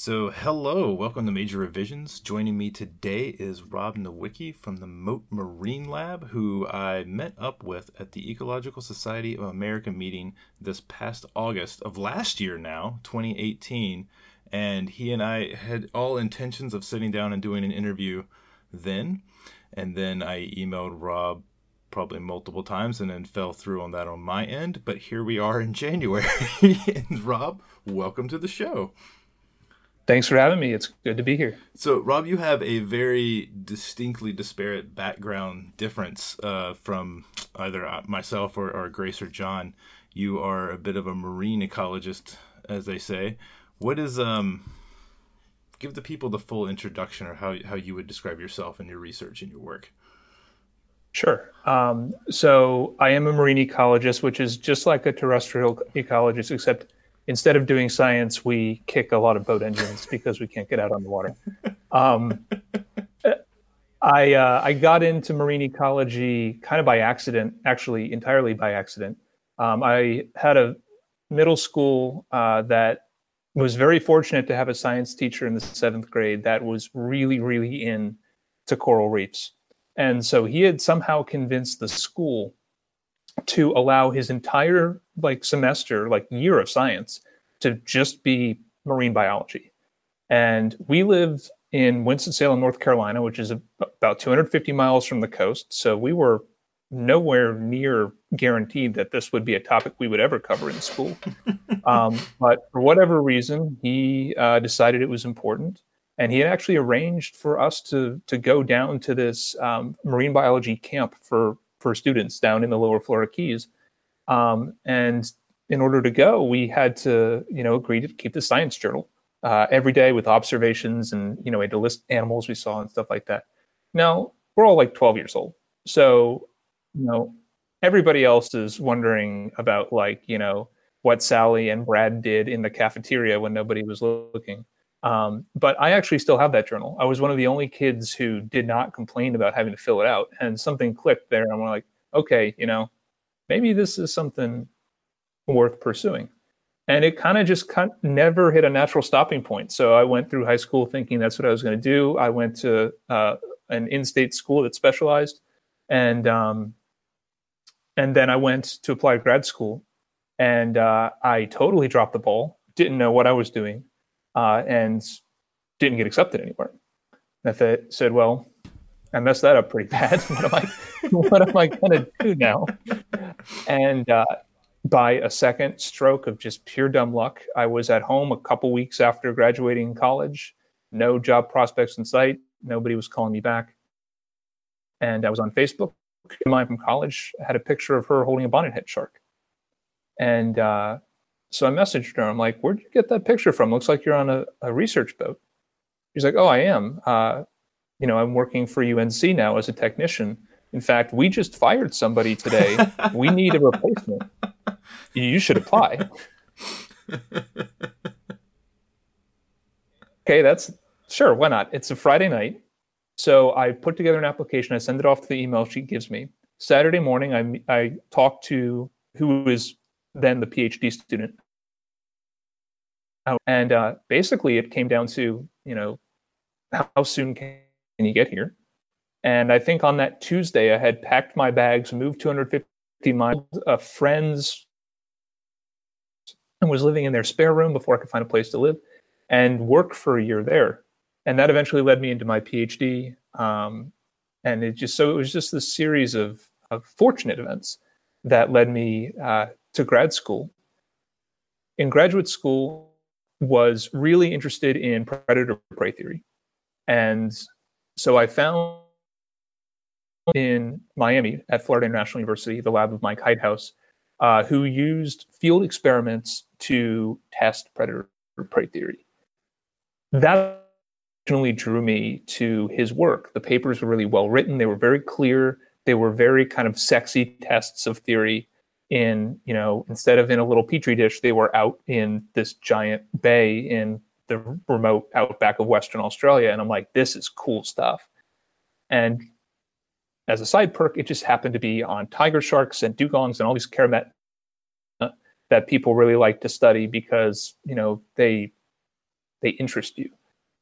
So, hello, welcome to Major Revisions. Joining me today is Rob Nowicki from the Mote Marine Lab, who I met up with at the Ecological Society of America meeting this past August of last year now, 2018. And he and I had all intentions of sitting down and doing an interview then. And then I emailed Rob probably multiple times and then fell through on that on my end. But here we are in January. And Rob, welcome to the show. Thanks for having me. It's good to be here. So, Rob, you have a very distinctly disparate background difference from either myself or Grace or John. You are a bit of a marine ecologist, as they say. What is give the people the full introduction, or how you would describe yourself and your research and your work. Sure. So I am a marine ecologist, which is just like a terrestrial ecologist, except instead of doing science, we kick a lot of boat engines because we can't get out on the water. I got into marine ecology kind of by accident, actually entirely by accident. I had a middle school that was very fortunate to have a science teacher in the 7th grade that was really, really into coral reefs. And so he had somehow convinced the school to allow his entire semester, year of science, to just be marine biology. And we lived in Winston-Salem, North Carolina, which is about 250 miles from the coast. So we were nowhere near guaranteed that this would be a topic we would ever cover in school. But for whatever reason, he decided it was important. And he had actually arranged for us to go down to this marine biology camp for students down in the Lower Florida Keys. And in order to go, we had to, agree to keep the science journal every day with observations, and, we had to list animals we saw and stuff like that. Now, we're all 12 years old. So, everybody else is wondering about what Sally and Brad did in the cafeteria when nobody was looking. But I actually still have that journal. I was one of the only kids who did not complain about having to fill it out, and something clicked there. And I'm like, okay, maybe this is something worth pursuing. And it kind of never hit a natural stopping point. So I went through high school thinking that's what I was going to do. I went to an in-state school that specialized, and then I went to apply to grad school, and I totally dropped the ball. Didn't know what I was doing. And didn't get accepted anywhere. And I said, well, I messed that up pretty bad. What am I going to do now? And by a second stroke of just pure dumb luck, I was at home a couple weeks after graduating college. No job prospects in sight. Nobody was calling me back. And I was on Facebook. A friend of mine from college had a picture of her holding a bonnethead shark. And so I messaged her. I'm like, where'd you get that picture from? Looks like you're on a research boat. She's like, oh, I am. I'm working for UNC now as a technician. In fact, we just fired somebody today. We need a replacement. You should apply. Okay, that's sure. Why not? It's a Friday night. So I put together an application. I send it off to the email she gives me. Saturday morning, I talk to who is then the PhD student. And basically it came down to, how soon can you get here? And I think on that Tuesday, I had packed my bags, moved 250 miles, friends, and was living in their spare room before I could find a place to live, and worked for a year there. And that eventually led me into my PhD. And it was just this series of fortunate events that led me to grad school. In graduate school, was really interested in predator-prey theory. And so I found in Miami at Florida International University, the lab of Mike Heithaus, who used field experiments to test predator-prey theory. That originally drew me to his work. The papers were really well written. They were very clear. They were very kind of sexy tests of theory. Instead of in a little petri dish, they were out in this giant bay in the remote outback of Western Australia. And I'm like, this is cool stuff. And as a side perk, it just happened to be on tiger sharks and dugongs and all these keramet that people really like to study because, they they interest you.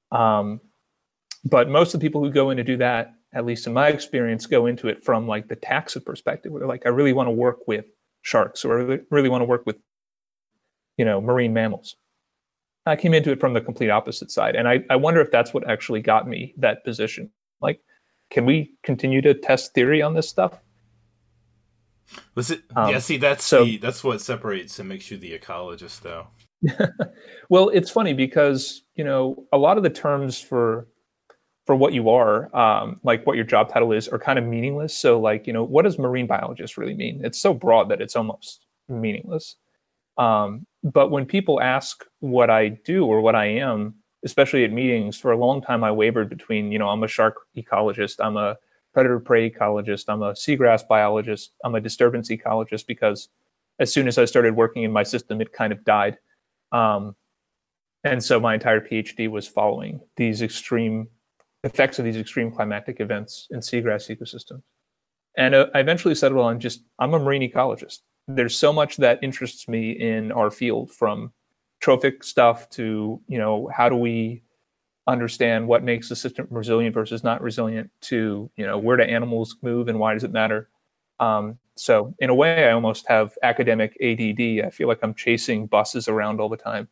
But most of the people who go in to do that, at least in my experience, go into it from like the taxa perspective, where they're like, I really want to work with sharks, or I really want to work with, marine mammals. I came into it from the complete opposite side. And I wonder if that's what actually got me that position. Like, can we continue to test theory on this stuff? Was it? See, that's what separates and makes you the ecologist, though. Well, it's funny because, a lot of the terms for what you are, like what your job title is, are kind of meaningless. So like, what does marine biologist really mean? It's so broad that it's almost meaningless. But when people ask what I do or what I am, especially at meetings, for a long time I wavered between, I'm a shark ecologist, I'm a predator-prey ecologist, I'm a seagrass biologist, I'm a disturbance ecologist, because as soon as I started working in my system, it kind of died. And so my entire PhD was following these extreme effects of these extreme climatic events in seagrass ecosystems. And I eventually settled on I'm a marine ecologist. There's so much that interests me in our field, from trophic stuff to, how do we understand what makes the system resilient versus not resilient, to, where do animals move and why does it matter? So in a way, I almost have academic ADD. I feel like I'm chasing buses around all the time.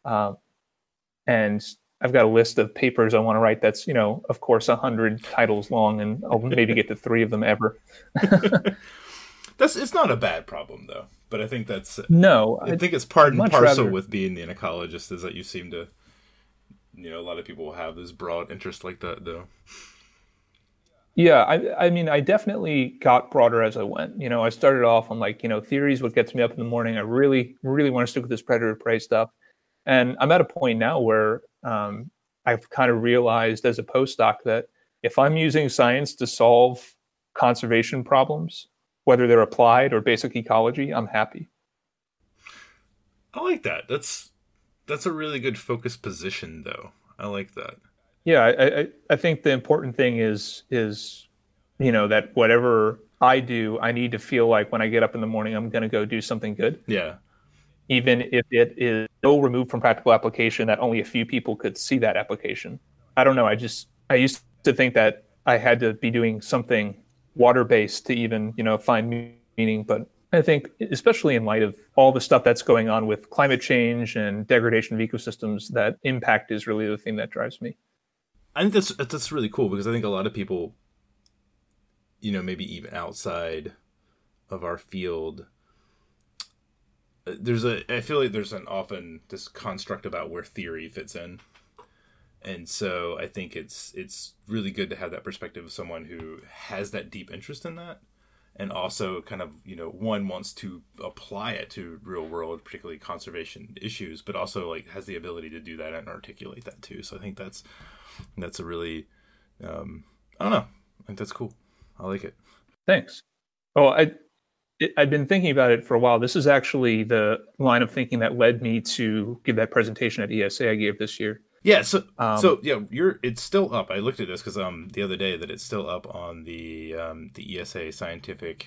And I've got a list of papers I want to write that's, of course, 100 titles long, and I'll maybe get to 3 of them ever. It's not a bad problem, though. But I think that's... No. I think it's part and parcel with being the ecologist, is that you seem to... a lot of people have this broad interest like that, though. Yeah, I mean, I definitely got broader as I went. I started off on like, theory is what gets me up in the morning. I really, really want to stick with this predator-prey stuff. And I'm at a point now where I've kind of realized as a postdoc that if I'm using science to solve conservation problems, whether they're applied or basic ecology, I'm happy. I like that. That's a really good focused position, though. I like that. Yeah, I think the important thing is that whatever I do, I need to feel like when I get up in the morning, I'm going to go do something good. Yeah. Even if it is so removed from practical application that only a few people could see that application. I don't know. I used to think that I had to be doing something water-based to even, find meaning. But I think, especially in light of all the stuff that's going on with climate change and degradation of ecosystems, that impact is really the thing that drives me. I think that's really cool, because I think a lot of people, maybe even outside of our field, I feel like there's often this construct about where theory fits in. And so I think it's really good to have that perspective of someone who has that deep interest in that, and also kind of, one wants to apply it to real world, particularly conservation issues, but also like has the ability to do that and articulate that too. So I think that's a really, I don't know. I think that's cool. I like it. Thanks. Oh, I've been thinking about it for a while. This is actually the line of thinking that led me to give that presentation at ESA I gave this year. Yeah. So yeah, it's still up. I looked at this because the other day that it's still up on the ESA scientific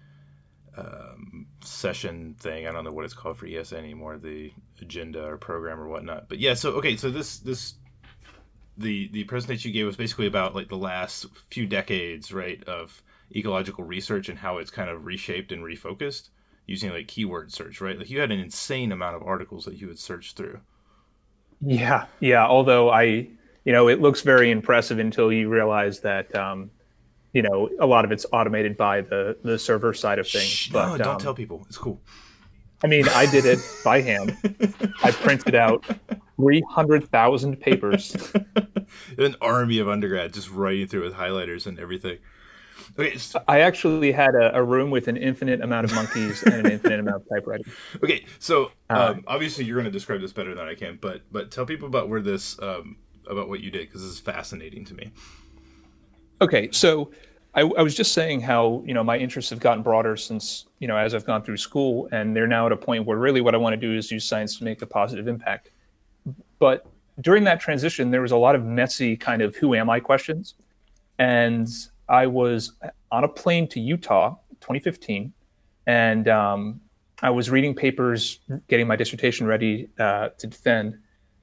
session thing. I don't know what it's called for ESA anymore, the agenda or program or whatnot. But yeah, so this the presentation you gave was basically about like the last few decades, right, of ecological research and how it's kind of reshaped and refocused using like keyword search, right? Like you had an insane amount of articles that you would search through. Yeah. Although it looks very impressive until you realize that, a lot of it's automated by the server side of things. Shh, no, don't tell people. It's cool. I mean, I did it by hand. I printed out 300,000 papers. An army of undergrads just writing through with highlighters and everything. Okay, I actually had a room with an infinite amount of monkeys and an infinite amount of typewriting. Okay, so obviously you're going to describe this better than I can, but tell people about where this about what you did, because this is fascinating to me. Okay, so I was just saying how my interests have gotten broader since as I've gone through school, and they're now at a point where really what I want to do is use science to make a positive impact. But during that transition, there was a lot of messy kind of who am I questions, and I was on a plane to Utah, 2015, and I was reading papers, getting my dissertation ready to defend.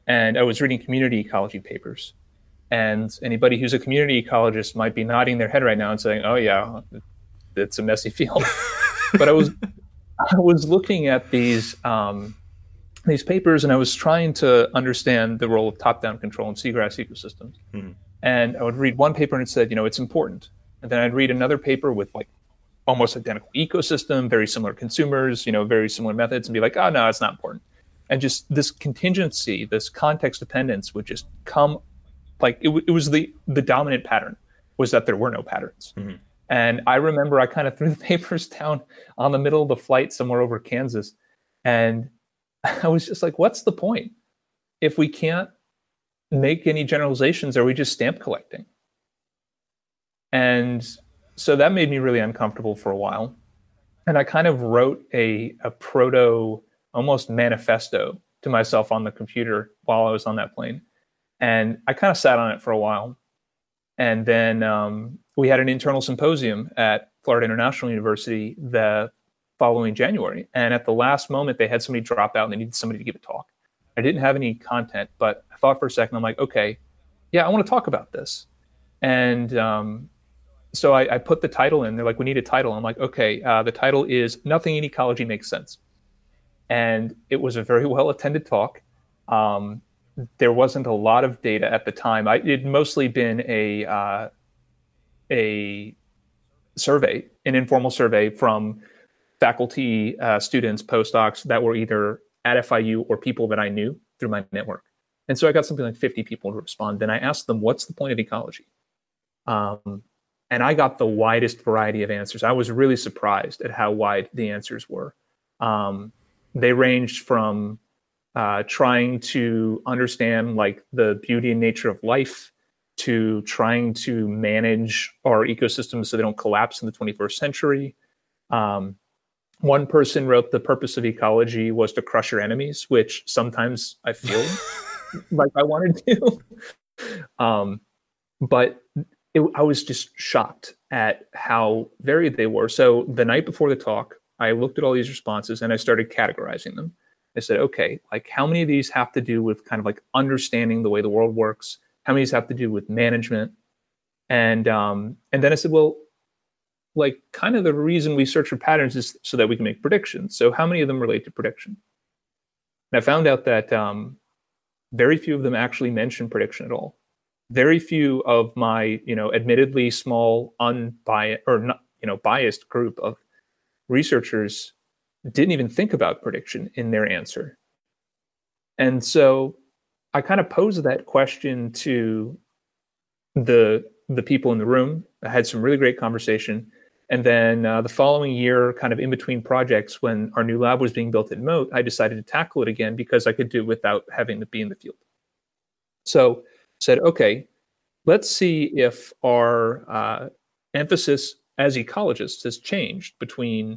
and I was reading community ecology papers. And anybody who's a community ecologist might be nodding their head right now and saying, "Oh yeah, it's a messy field." But I was looking at these papers, and I was trying to understand the role of top-down control in seagrass ecosystems. Mm-hmm. And I would read one paper and it said, it's important. And then I'd read another paper with like almost identical ecosystem, very similar consumers, very similar methods, and be like, "Oh no, it's not important." And just this contingency, this context dependence would just come, like it was the dominant pattern was that there were no patterns. Mm-hmm. And I remember I kind of threw the papers down on the middle of the flight somewhere over Kansas. And I was just like, what's the point? If we can't make any generalizations, are we just stamp collecting? And so that made me really uncomfortable for a while. And I kind of wrote a proto, almost manifesto to myself on the computer while I was on that plane. And I kind of sat on it for a while. And then we had an internal symposium at Florida International University the following January. And at the last moment, they had somebody drop out and they needed somebody to give a talk. I didn't have any content, but I thought for a second, I'm like, okay, yeah, I want to talk about this. And so I put the title in. They're like, "We need a title." I'm like, okay, the title is "Nothing in Ecology Makes Sense." And it was a very well-attended talk. There wasn't a lot of data at the time. It'd mostly been a survey, an informal survey from faculty, students, postdocs that were either at FIU or people that I knew through my network. And so I got something like 50 people to respond. Then I asked them, "What's the point of ecology?" And I got the widest variety of answers. I was really surprised at how wide the answers were. They ranged from trying to understand like the beauty and nature of life to trying to manage our ecosystems so they don't collapse in the 21st century. One person wrote the purpose of ecology was to crush your enemies, which sometimes I feel like I wanted to. But I was just shocked at how varied they were. So the night before the talk, I looked at all these responses and I started categorizing them. I said, okay, like how many of these have to do with kind of like understanding the way the world works? How many of these have to do with management? And then I said, well, like kind of the reason we search for patterns is so that we can make predictions. So how many of them relate to prediction? And I found out that very few of them actually mention prediction at all. Very few of my, admittedly small, unbiased or not, biased group of researchers didn't even think about prediction in their answer. And so I kind of posed that question to the people in the room. I had some really great conversation. And then the following year, kind of in between projects, when our new lab was being built at Mote, I decided to tackle it again because I could do it without having to be in the field. So said, okay, let's see if our emphasis as ecologists has changed between,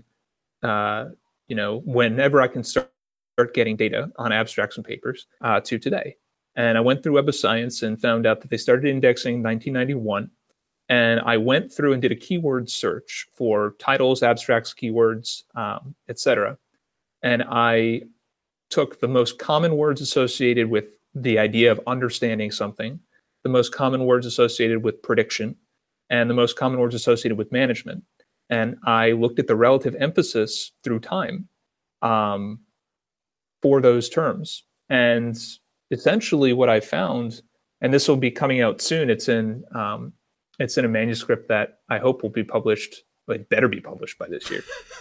whenever I can start getting data on abstracts and papers to today. And I went through Web of Science and found out that they started indexing in 1991. And I went through and did a keyword search for titles, abstracts, keywords, etc. And I took the most common words associated with the idea of understanding something, the most common words associated with prediction, and the most common words associated with management. And I looked at the relative emphasis through time for those terms. And essentially what I found, and this will be coming out soon, it's in a manuscript that I hope will be published, like better be published by this year.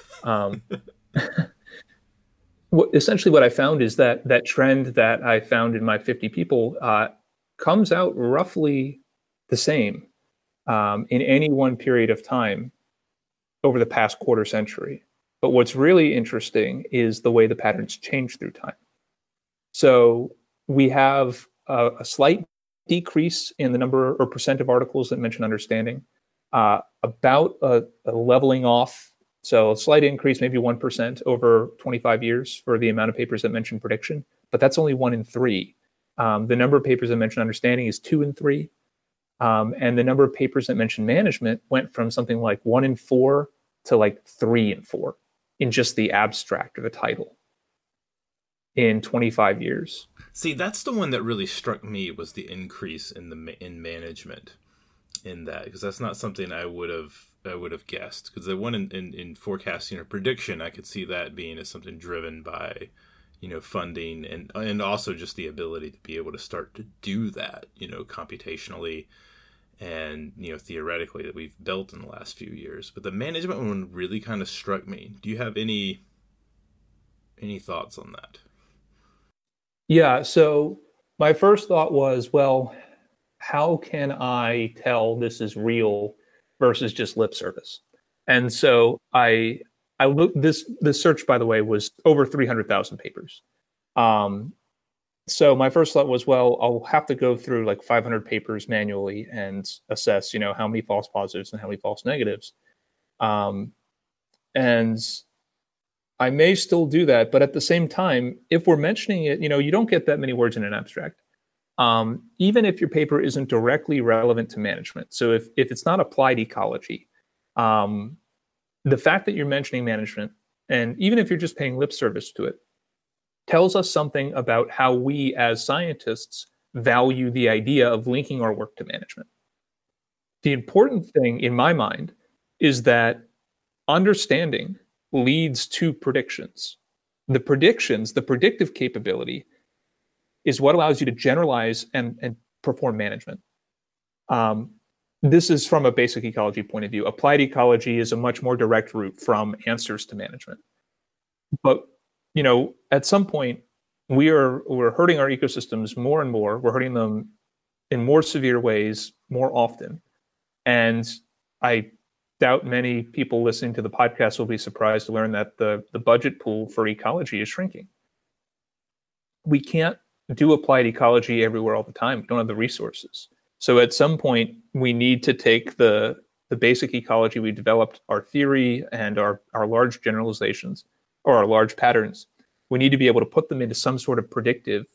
Essentially what I found is that trend that I found in my 50 people comes out roughly the same in any one period of time over the past quarter century. But what's really interesting is the way the patterns change through time. So we have a slight decrease in the number or percent of articles that mention understanding, about a leveling off. So a slight increase, maybe 1% over 25 years for the amount of papers that mention prediction, but that's only 1 in 3. The number of papers that mention understanding is 2 in 3. And the number of papers that mention management went from something like 1 in 4 to like 3 in 4 in just the abstract or the title. in 25 years. See, that's the one that really struck me, was the increase in in management in that, because that's not something I would have guessed. Because the one in forecasting or prediction, I could see that being as something driven by, funding and also just the ability to be able to start to do that, computationally and theoretically, that we've built in the last few years. But the management one really kind of struck me. Do you have any thoughts on that? Yeah, so my first thought was, well, how can I tell this is real versus just lip service? And so I looked. This search, by the way, was over 300,000 papers. So my first thought was, well, I'll have to go through like 500 papers manually and assess, how many false positives and how many false negatives. And I may still do that, but at the same time, if we're mentioning it, you don't get that many words in an abstract. Even if your paper isn't directly relevant to management. So if it's not applied ecology, the fact that you're mentioning management, and even if you're just paying lip service to it, tells us something about how we as scientists value the idea of linking our work to management. The important thing in my mind is that understanding leads to predictions. The predictions, the predictive capability, is what allows you to generalize and perform management. This is from a basic ecology point of view. Applied ecology is a much more direct route from answers to management. But, at some point, we're hurting our ecosystems more and more. We're hurting them in more severe ways more often. And I doubt many people listening to the podcast will be surprised to learn that the budget pool for ecology is shrinking. We can't do applied ecology everywhere all the time. We don't have the resources. So at some point, we need to take the basic ecology we developed, our theory and our large generalizations or our large patterns. We need to be able to put them into some sort of predictive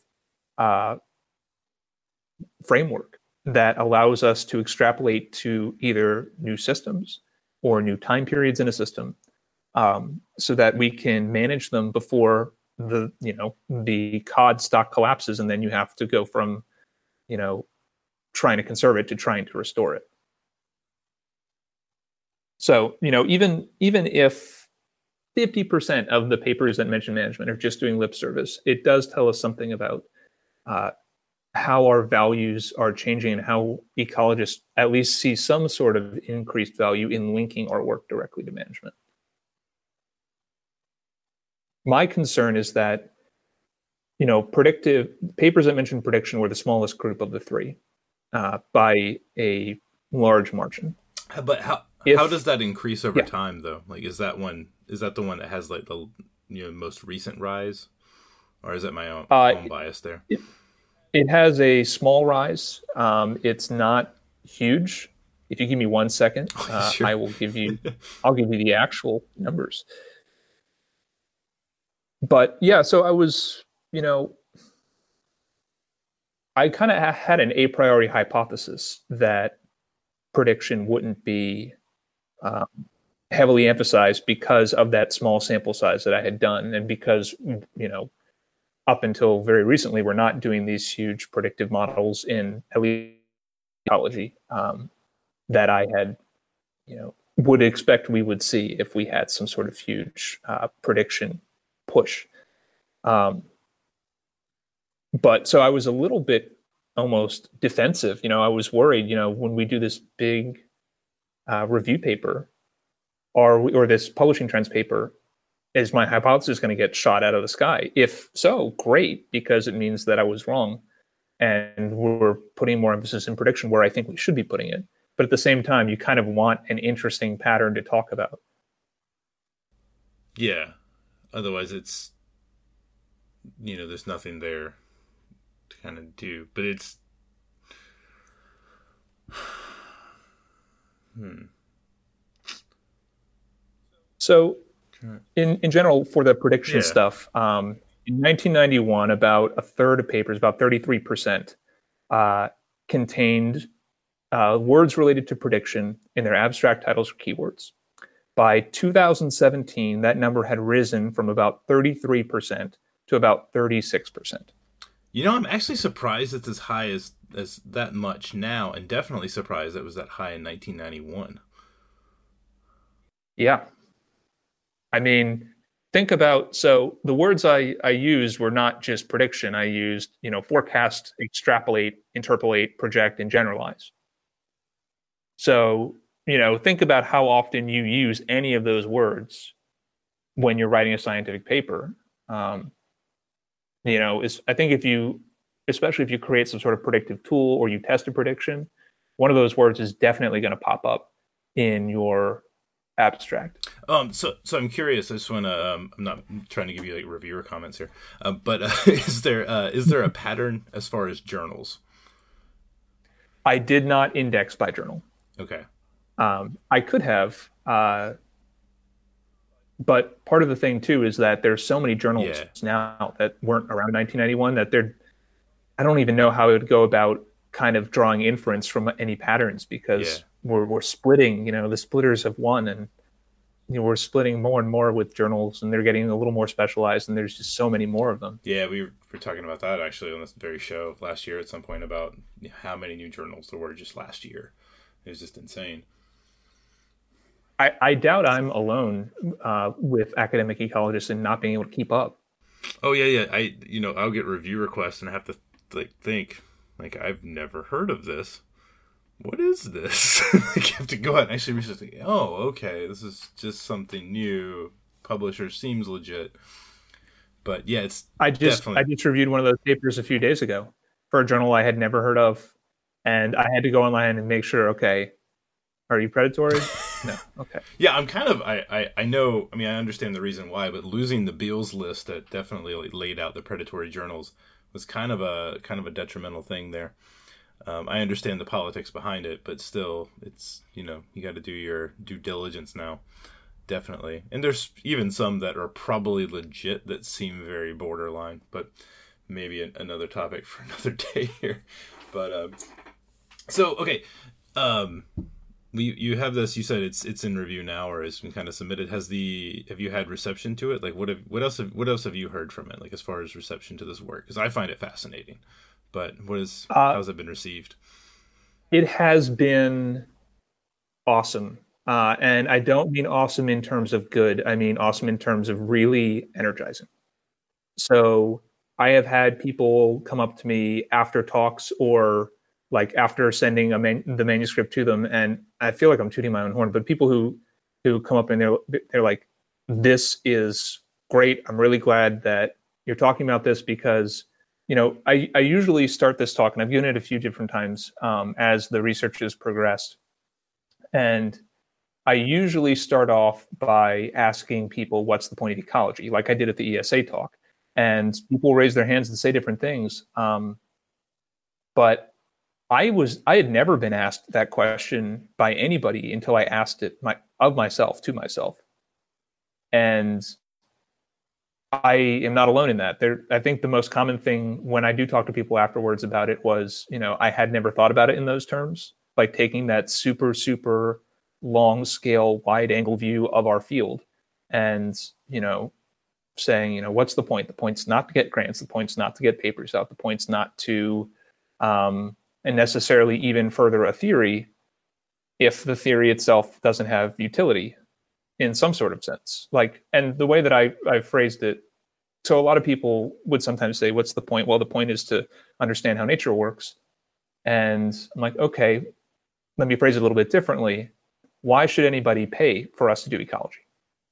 framework that allows us to extrapolate to either new systems or new time periods in a system, so that we can manage them before the cod stock collapses, and then you have to go from trying to conserve it to trying to restore it. So even if 50% of the papers that mention management are just doing lip service, it does tell us something about how our values are changing and how ecologists at least see some sort of increased value in linking our work directly to management. My concern is that, predictive papers that mention prediction were the smallest group of the three by a large margin. But how does that increase over time, though? Like, is that the one that has like the most recent rise, or is that my own bias there? It has a small rise. It's not huge. If you give me 1 second, sure. I'll give you the actual numbers. But yeah, so I was, I kind of had an a priori hypothesis that prediction wouldn't be heavily emphasized because of that small sample size that I had done, and because up until very recently, we're not doing these huge predictive models in at least ecology that I had, would expect we would see if we had some sort of huge prediction push. But so I was a little bit almost defensive. I was worried, when we do this big review paper or this publishing trends paper, is my hypothesis going to get shot out of the sky? If so, great, because it means that I was wrong and we're putting more emphasis in prediction where I think we should be putting it. But at the same time, you kind of want an interesting pattern to talk about. Yeah. Otherwise, it's, there's nothing there to kind of do. But it's... So... In general, for the prediction stuff, in 1991, about a third of papers, about 33%, contained words related to prediction in their abstract titles or keywords. By 2017, that number had risen from about 33% to about 36%. I'm actually surprised it's as high as that much now, and definitely surprised it was that high in 1991. Yeah. I mean, think about, so the words I used were not just prediction. I used, forecast, extrapolate, interpolate, project, and generalize. So, think about how often you use any of those words when you're writing a scientific paper. I think especially if you create some sort of predictive tool or you test a prediction, one of those words is definitely going to pop up in your abstract. So I'm curious. I just want to. I'm not trying to give you like reviewer comments here, but is there a pattern as far as journals? I did not index by journal. Okay. I could have, but part of the thing too is that there's so many journals now that weren't around 1991 that I don't even know how it would go about kind of drawing inference from any patterns, because we're splitting. The splitters have won, and we're splitting more and more with journals, and they're getting a little more specialized, and there's just so many more of them. Yeah, we were talking about that actually on this very show last year at some point, about how many new journals there were just last year. It was just insane. I doubt I'm alone with academic ecologists and not being able to keep up. Oh yeah. I'll get review requests and I have to think I've never heard of this. What is this? You have to go out and actually research. Oh, okay, this is just something new. Publisher seems legit, but yeah, I just reviewed one of those papers a few days ago for a journal I had never heard of, and I had to go online and make sure. Okay, are you predatory? No. Okay. Yeah, I'm kind of. I know. I mean, I understand the reason why, but losing the Beals list that definitely laid out the predatory journals was kind of a detrimental thing there. I understand the politics behind it, but still, it's you got to do your due diligence now, definitely. And there's even some that are probably legit that seem very borderline, but maybe another topic for another day here. But so okay. You have this. You said it's in review now, or has been kind of submitted. Have you had reception to it? Like, what else have you heard from it? Like, as far as reception to this work, because I find it fascinating. But how has it been received? It has been awesome, and I don't mean awesome in terms of good. I mean awesome in terms of really energizing. So I have had people come up to me after talks or like after sending the manuscript to them, and I feel like I'm tooting my own horn, but people who come up and they're like, "This is great. I'm really glad that you're talking about this," because I usually start this talk, and I've given it a few different times as the research has progressed, and I usually start off by asking people, "What's the point of ecology?" Like I did at the ESA talk, and people raise their hands and say different things, but I had never been asked that question by anybody until I asked it of myself to myself. And I am not alone in that. I think the most common thing when I do talk to people afterwards about it was, I had never thought about it in those terms, like taking that super, super long scale, wide angle view of our field and, saying, what's the point? The point's not to get grants. The point's not to get papers out. The point's not to, and necessarily even further a theory if the theory itself doesn't have utility in some sort of sense. And the way that I phrased it, so a lot of people would sometimes say, what's the point? Well, the point is to understand how nature works. And I'm like, okay, let me phrase it a little bit differently. Why should anybody pay for us to do ecology?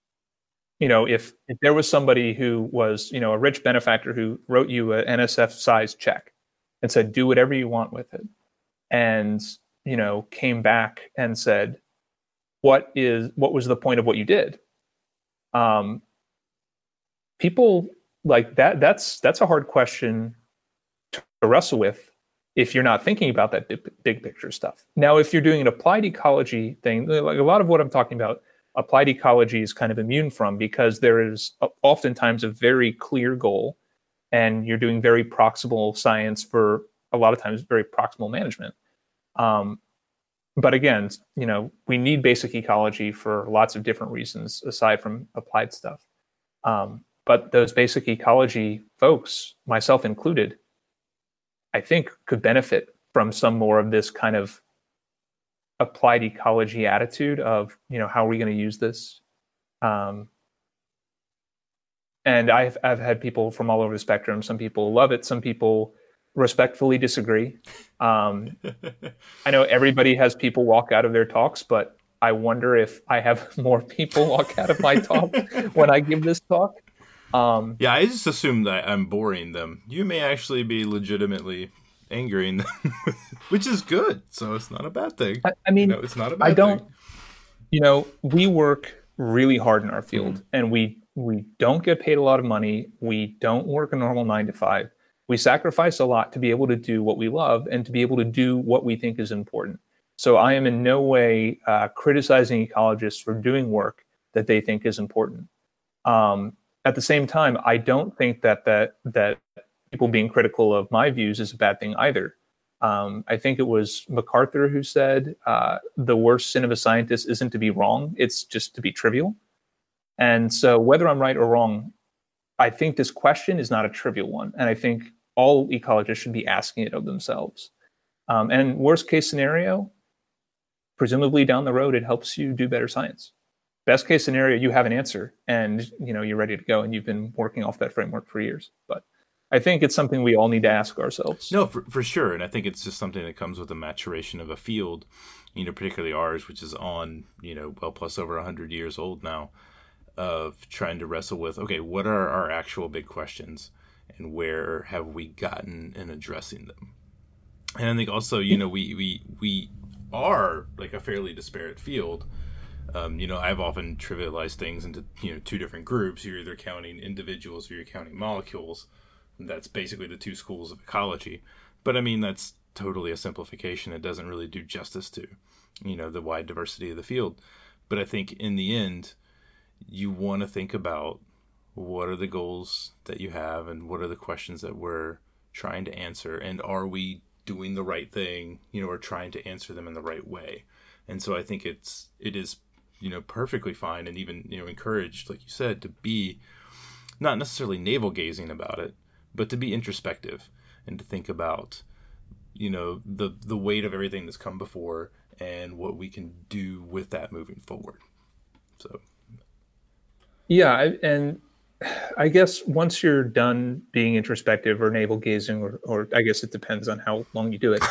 If there was somebody who was, a rich benefactor who wrote you an NSF-sized check and said, do whatever you want with it. And, came back and said, what was the point of what you did? People like that, that's a hard question to wrestle with if you're not thinking about that big picture stuff. Now, if you're doing an applied ecology thing, like a lot of what I'm talking about, applied ecology is kind of immune from, because there is oftentimes a very clear goal, and you're doing very proximal science for a lot of times very proximal management. But again, we need basic ecology for lots of different reasons aside from applied stuff. But those basic ecology folks, myself included, I think could benefit from some more of this kind of applied ecology attitude of, how are we going to use this? And I've had people from all over the spectrum. Some people love it. Some people respectfully disagree. I know everybody has people walk out of their talks, but I wonder if I have more people walk out of my talk when I give this talk. Yeah, I just assume that I'm boring them. You may actually be legitimately angering them, which is good. So it's not a bad thing. I mean, it's not a bad thing. We work really hard in our field, and we don't get paid a lot of money. We don't work a normal 9 to 5. We sacrifice a lot to be able to do what we love and to be able to do what we think is important. So I am in no way criticizing ecologists for doing work that they think is important. At the same time, I don't think that people being critical of my views is a bad thing either. I think it was MacArthur who said the worst sin of a scientist isn't to be wrong, it's just to be trivial. And so whether I'm right or wrong, I think this question is not a trivial one. And I think all ecologists should be asking it of themselves. And worst case scenario, presumably down the road, it helps you do better science. Best case scenario, you have an answer and you're ready to go and you've been working off that framework for years. But I think it's something we all need to ask ourselves. No, for sure. And I think it's just something that comes with the maturation of a field, particularly ours, which is on, well, plus over 100 years old now, of trying to wrestle with, okay, what are our actual big questions and where have we gotten in addressing them? And I think also, we are like a fairly disparate field. I've often trivialized things into, two different groups. You're either counting individuals or you're counting molecules. That's basically the two schools of ecology. But I mean, that's totally a simplification. It doesn't really do justice to, the wide diversity of the field. But I think in the end, you want to think about what are the goals that you have and what are the questions that we're trying to answer. And are we doing the right thing, or trying to answer them in the right way? And so I think it is, perfectly fine and even, encouraged, like you said, to be not necessarily navel gazing about it, but to be introspective and to think about, the weight of everything that's come before and what we can do with that moving forward. So, yeah, and I guess once you're done being introspective or navel gazing, or I guess it depends on how long you do it.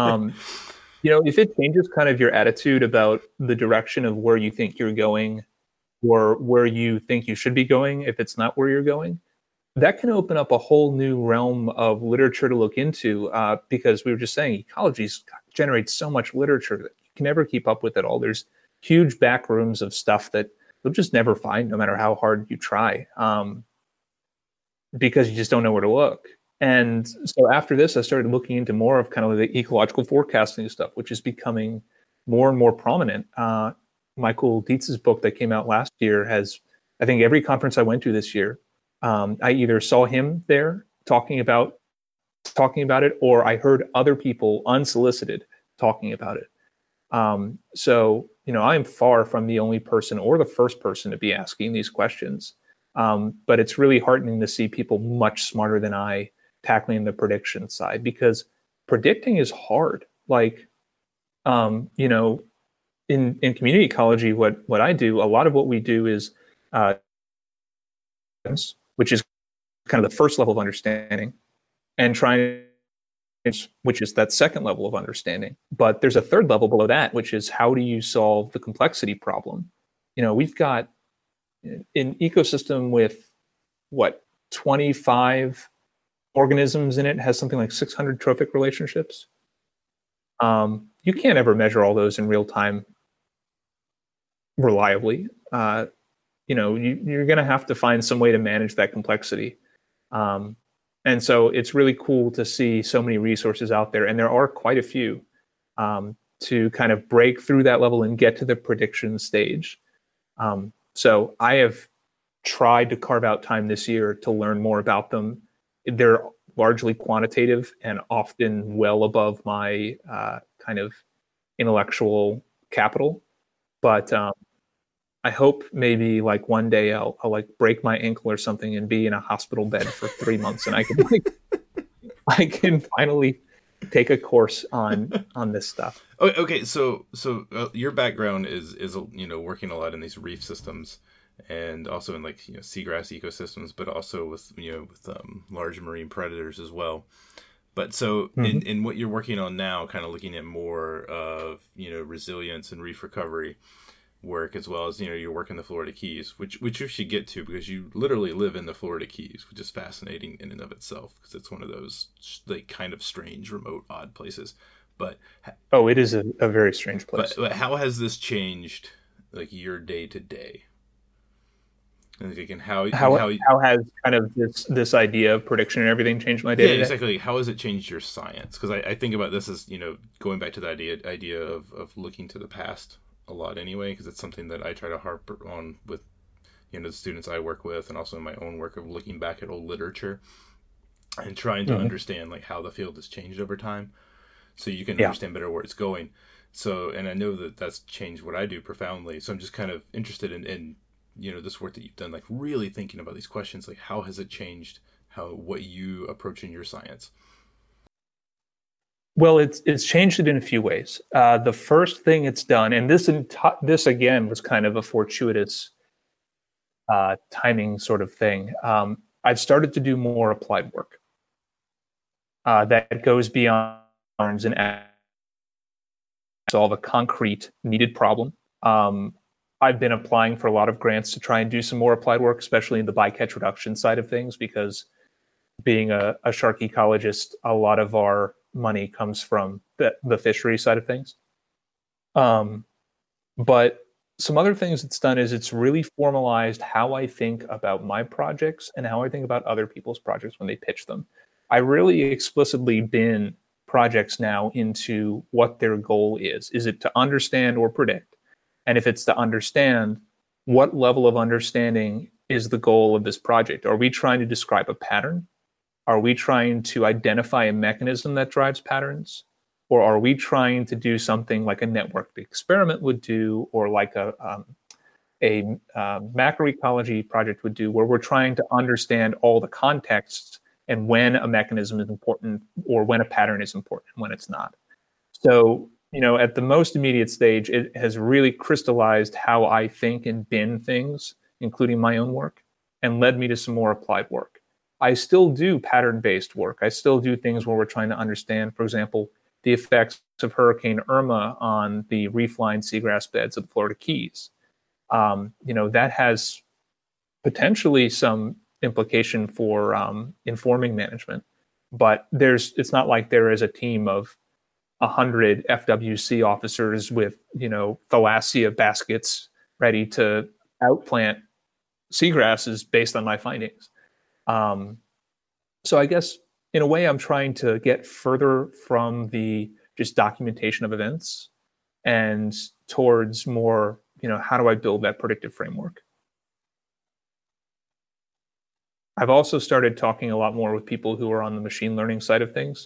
If it changes kind of your attitude about the direction of where you think you're going, or where you think you should be going, if it's not where you're going, that can open up a whole new realm of literature to look into, because we were just saying ecology generates so much literature that you can never keep up with it all. There's huge back rooms of stuff that you'll just never find, no matter how hard you try, because you just don't know where to look. And so after this, I started looking into more of kind of the ecological forecasting stuff, which is becoming more and more prominent. Michael Dietz's book that came out last year has, I think every conference I went to this year, I either saw him there talking about it, or I heard other people unsolicited talking about it. So, I'm far from the only person or the first person to be asking these questions. But it's really heartening to see people much smarter than I tackling the prediction side, because predicting is hard. Like, in community ecology, what I do, a lot of what we do is, which is kind of the first level of understanding, and which is that second level of understanding. But there's a third level below that, which is how do you solve the complexity problem? We've got an ecosystem with 25 organisms in it, has something like 600 trophic relationships. You can't ever measure all those in real time reliably. You're going to have to find some way to manage that complexity. And so it's really cool to see so many resources out there, and there are quite a few, to kind of break through that level and get to the prediction stage. So I have tried to carve out time this year to learn more about them. They're largely quantitative and often well above my kind of intellectual capital. But I hope maybe like one day I'll like break my ankle or something and be in a hospital bed for 3 months, and I can I can finally take a course on this stuff. Okay, so your background is working a lot in these reef systems, and also in like seagrass ecosystems, but also with large marine predators as well. But so in what you're working on now, kind of looking at more of resilience and reef recovery work, as well as your work in the Florida Keys, which you should get to, because you literally live in the Florida Keys, which is fascinating in and of itself, because it's one of those like kind of strange, remote, odd places. But it is a very strange place. But how has this changed like your day to day? And how has kind of this idea of prediction and everything changed my day to day? Exactly. How has it changed your science? Because I think about this as going back to the idea of looking to the past a lot anyway, because it's something that I try to harp on with the students I work with, and also in my own work of looking back at old literature and trying to understand like how the field has changed over time, so you can understand better where it's going. So, and I know that that's changed what I do profoundly. So I'm just kind of interested in this work that you've done, like really thinking about these questions, like how has it changed what you approach in your science? Well, it's changed it in a few ways. The first thing it's done, and this again was kind of a fortuitous timing sort of thing. I've started to do more applied work that goes beyond and solve a concrete needed problem. I've been applying for a lot of grants to try and do some more applied work, especially in the bycatch reduction side of things, because being a shark ecologist, a lot of our money comes from the fishery side of things. But some other things it's done is it's really formalized how I think about my projects and how I think about other people's projects when they pitch them. I really explicitly bin projects now into what their goal is. Is it to understand or predict? And if it's to understand, what level of understanding is the goal of this project? Are we trying to describe a pattern? Are we trying to identify a mechanism that drives patterns? Or are we trying to do something like a networked experiment would do, or like a macroecology project would do, where we're trying to understand all the contexts and when a mechanism is important, or when a pattern is important and when it's not? So, at the most immediate stage, it has really crystallized how I think and bin things, including my own work, and led me to some more applied work. I still do pattern-based work. I still do things where we're trying to understand, for example, the effects of Hurricane Irma on the reef-lined seagrass beds of the Florida Keys. That has potentially some implication for informing management, but it's not like there is a team of 100 FWC officers with Thalassia baskets ready to outplant seagrasses based on my findings. So I guess in a way I'm trying to get further from the just documentation of events and towards more, how do I build that predictive framework? I've also started talking a lot more with people who are on the machine learning side of things.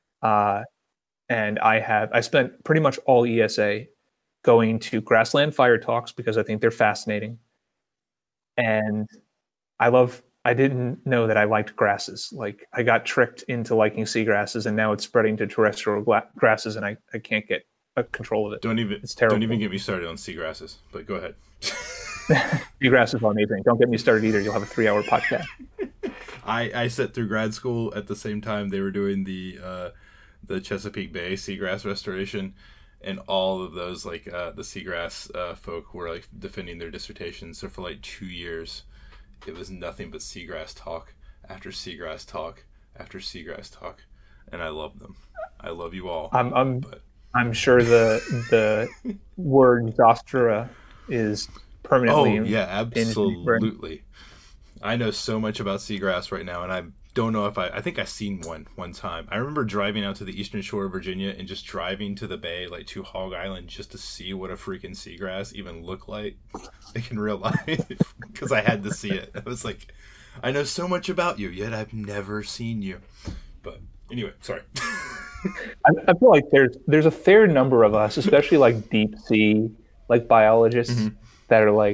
And I spent pretty much all ESA going to grassland fire talks because I think they're fascinating. And I didn't know that I liked grasses. Like, I got tricked into liking seagrasses, and now it's spreading to terrestrial grasses, and I can't get control of it. It's terrible. Don't even get me started on seagrasses, but go ahead. Seagrasses are amazing. Don't get me started either. You'll have a 3-hour podcast. I sat through grad school at the same time they were doing the Chesapeake Bay seagrass restoration, and all of those the seagrass folk were like defending their dissertations. So for like 2 years, it was nothing but seagrass talk after seagrass talk after seagrass talk, and I love them. I love you all. I'm sure the word Zostera is permanently. Oh yeah, absolutely. I know so much about seagrass right now, and I don't know if I think I've seen one time. I remember driving out to the eastern shore of Virginia and just driving to the bay, like to Hog Island, just to see what a freaking seagrass even looked like in real life, because I had to see it. I was like, I know so much about you, yet I've never seen you. But anyway, sorry. I feel like there's a fair number of us, especially like deep sea biologists, that are like,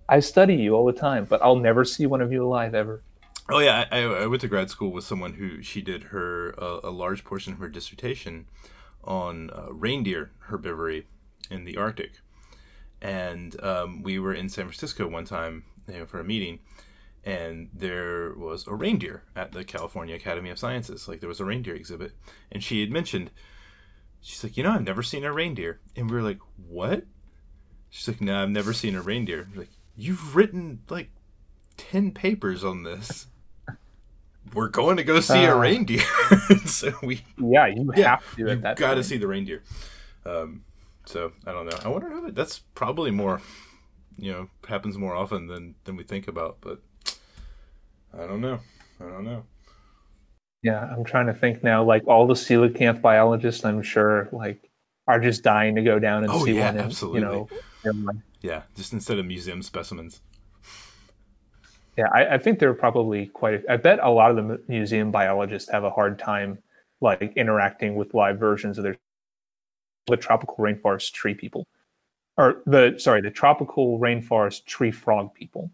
I study you all the time, but I'll never see one of you alive ever. Oh yeah, I went to grad school with someone who she did her a large portion of her dissertation on reindeer herbivory in the Arctic, and we were in San Francisco one time, for a meeting, and there was a reindeer at the California Academy of Sciences. Like there was a reindeer exhibit, and she had mentioned, she's like, I've never seen a reindeer, and we were like, what? She's like, no, I've never seen a reindeer. Like, you've written like 10 papers on this. We're going to go see a reindeer. So you have to at that got to see the reindeer. So I don't know. I wonder how that's probably more, happens more often than we think about, but I don't know. Yeah, I'm trying to think now, like all the coelacanth biologists, I'm sure, like, are just dying to go down and see one. Absolutely. Yeah, just instead of museum specimens. Yeah, I think there are probably I bet a lot of the museum biologists have a hard time, like, interacting with live versions of the tropical rainforest tree people. Or the tropical rainforest tree frog people.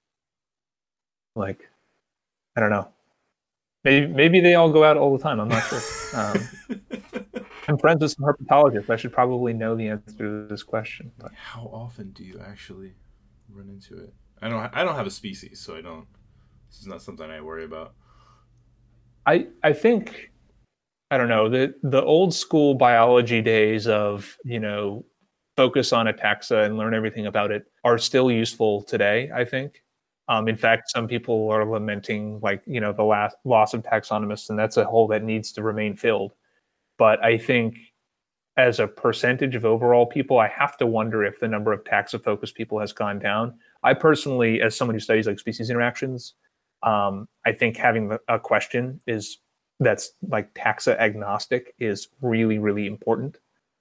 Like, I don't know. Maybe they all go out all the time. I'm not sure. I'm friends with some herpetologists. I should probably know the answer to this question. But how often do you actually run into it? I don't have a species, so I don't. This is not something I worry about. I think, I don't know, the old school biology days of, focus on a taxa and learn everything about it are still useful today, I think. In fact, some people are lamenting, like, the loss of taxonomists, and that's a hole that needs to remain filled. But I think as a percentage of overall people, I have to wonder if the number of taxa-focused people has gone down. I personally, as someone who studies like species interactions, I think having a question that's like taxa agnostic is really, really important.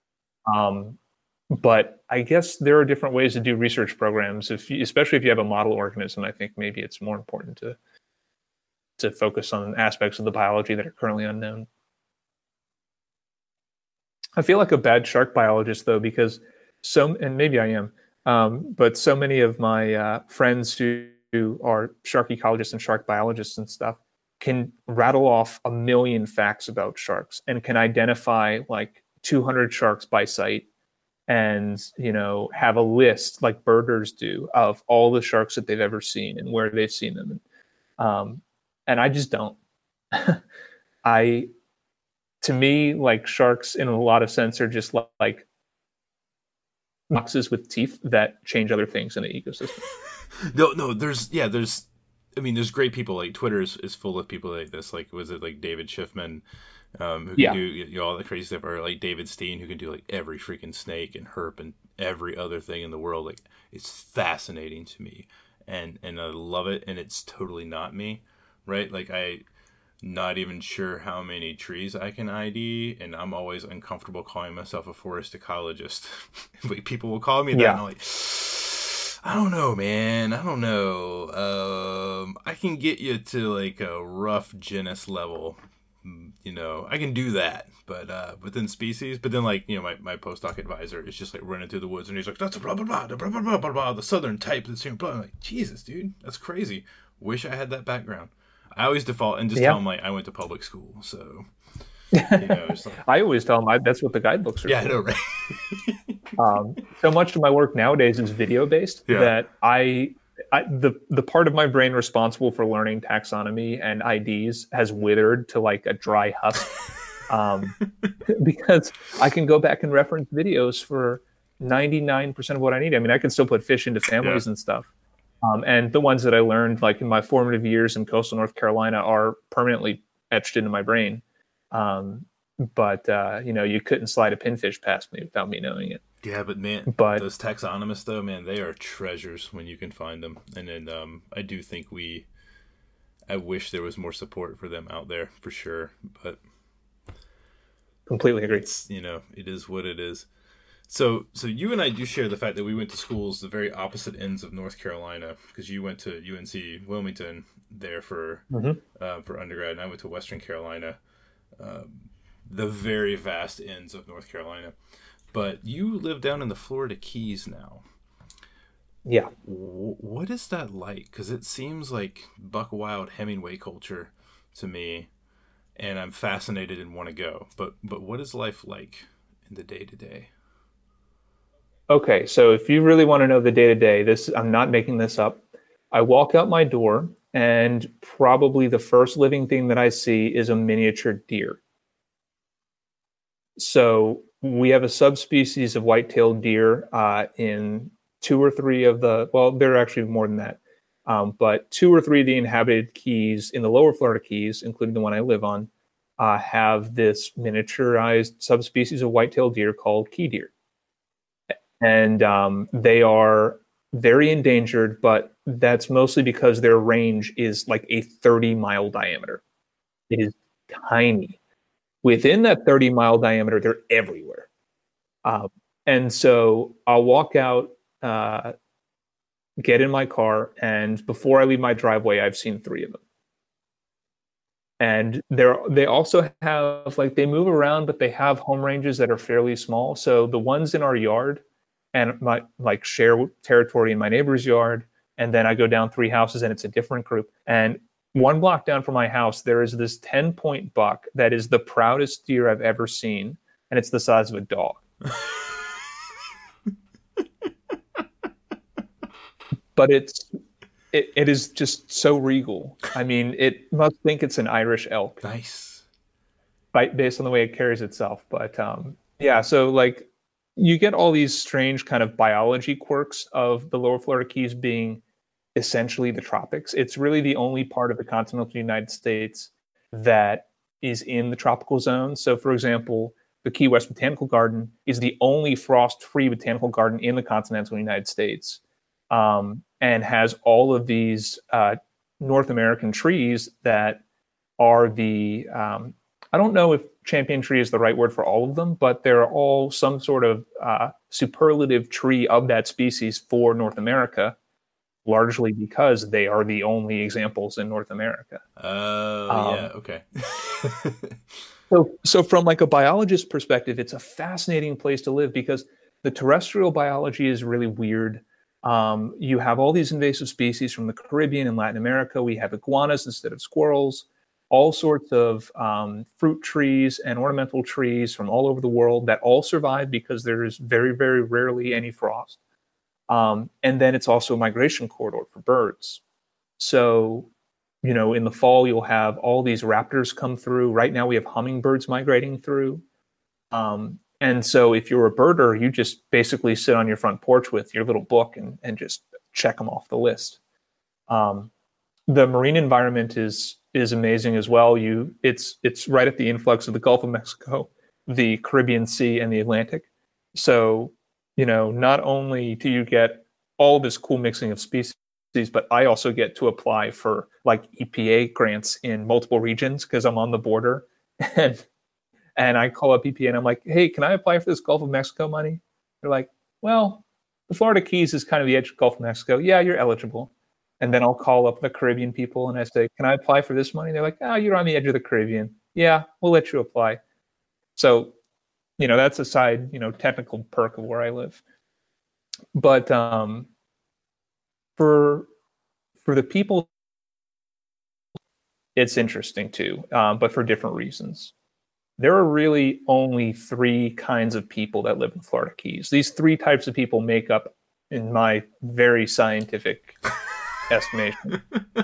But I guess there are different ways to do research programs. Especially if you have a model organism, I think maybe it's more important to focus on aspects of the biology that are currently unknown. I feel like a bad shark biologist, though, because and maybe I am, but so many of my friends who are shark ecologists and shark biologists and stuff can rattle off 1 million facts about sharks and can identify like 200 sharks by sight and, have a list like birders do of all the sharks that they've ever seen and where they've seen them. And I just don't. To me, like, sharks in a lot of sense are just like boxes with teeth that change other things in the ecosystem. No, there's there's great people. Like Twitter is full of people like this. Like, was it like David Schiffman, who can do all the crazy stuff, or like David Steen, who can do like every freaking snake and herp and every other thing in the world. Like, it's fascinating to me, and I love it. And it's totally not me, right? Like, not even sure how many trees I can ID, and I'm always uncomfortable calling myself a forest ecologist. But people will call me that, and I'm like, I don't know, man. I don't know. I can get you to like a rough genus level. I can do that, but within species. But then, like, my postdoc advisor is just like running through the woods, and he's like, that's a blah blah blah, blah blah blah blah blah, the southern type. That's blah. I'm like, Jesus, dude, that's crazy. Wish I had that background. I always default and just tell them, like, I went to public school, so it's like, I always tell them that's what the guidebooks are. Yeah, for. I know, right? So much of my work nowadays is video based that the part of my brain responsible for learning taxonomy and IDs has withered to like a dry husk, because I can go back and reference videos for 99% of what I need. I mean, I can still put fish into families and stuff. And the ones that I learned, like in my formative years in coastal North Carolina, are permanently etched into my brain. But you couldn't slide a pinfish past me without me knowing it. Yeah, but man, those taxonomists, though, man, they are treasures when you can find them. And then I do think I wish there was more support for them out there, for sure. But completely agree. It's, it is what it is. So you and I do share the fact that we went to schools the very opposite ends of North Carolina, because you went to UNC Wilmington there for undergrad, and I went to Western Carolina, the very vast ends of North Carolina. But you live down in the Florida Keys now. Yeah. What is that like? Because it seems like Buck Wild Hemingway culture to me, and I'm fascinated and want to go. But what is life like in the day to day? Okay, so if you really want to know the day to day, this I'm not making this up. I walk out my door, and probably the first living thing that I see is a miniature deer. So we have a subspecies of white-tailed deer in two or three of the, well, there are actually more than that, but two or three of the inhabited keys in the lower Florida Keys, including the one I live on, have this miniaturized subspecies of white-tailed deer called key deer. And they are very endangered, but that's mostly because their range is like a 30-mile diameter. It is tiny. Within that 30-mile diameter, they're everywhere. Um, and so I'll walk out, get in my car, and before I leave my driveway, I've seen three of them. And they also have, like, they move around, but they have home ranges that are fairly small. So the ones in our yard and my like share territory in my neighbor's yard, and then I go down three houses and it's a different group. And one block down from my house, there is this 10-point buck that is the proudest deer I've ever seen, and it's the size of a dog. But it is just so regal. I mean, it must think it's an Irish elk, Nice. based on the way it carries itself. But yeah, so like you get all these strange kind of biology quirks of the lower Florida Keys being essentially the tropics. It's really the only part of the continental United States that is in the tropical zone. So, for example, the Key West Botanical Garden is the only frost-free botanical garden in the continental United States, and has all of these North American trees that are the I don't know if champion tree is the right word for all of them, but they're all some sort of superlative tree of that species for North America, largely because they are the only examples in North America. Oh, yeah, okay. So from like a biologist perspective, it's a fascinating place to live because the terrestrial biology is really weird. You have all these invasive species from the Caribbean and Latin America. We have iguanas instead of squirrels, all sorts of fruit trees and ornamental trees from all over the world that all survive because there is very, very rarely any frost. And then it's also a migration corridor for birds. So, you know, in the fall, you'll have all these raptors come through. Right now, we have hummingbirds migrating through. And so if you're a birder, you just basically sit on your front porch with your little book and just check them off the list. The marine environment is amazing as well. It's right at the influx of the Gulf of Mexico, the Caribbean Sea, and the Atlantic. So, you know, not only do you get all this cool mixing of species, but I also get to apply for like EPA grants in multiple regions because I'm on the border. And and I call up EPA and I'm like, hey, can I apply for this Gulf of Mexico money? They're like, well, the Florida Keys is kind of the edge of Gulf of Mexico. Yeah, you're eligible. And then I'll call up the Caribbean people and I say, can I apply for this money? They're like, oh, you're on the edge of the Caribbean. Yeah, we'll let you apply. So, you know, that's a side, you know, technical perk of where I live. But for the people, it's interesting too, but for different reasons. There are really only three kinds of people that live in Florida Keys. These three types of people make up, in my very scientific estimation,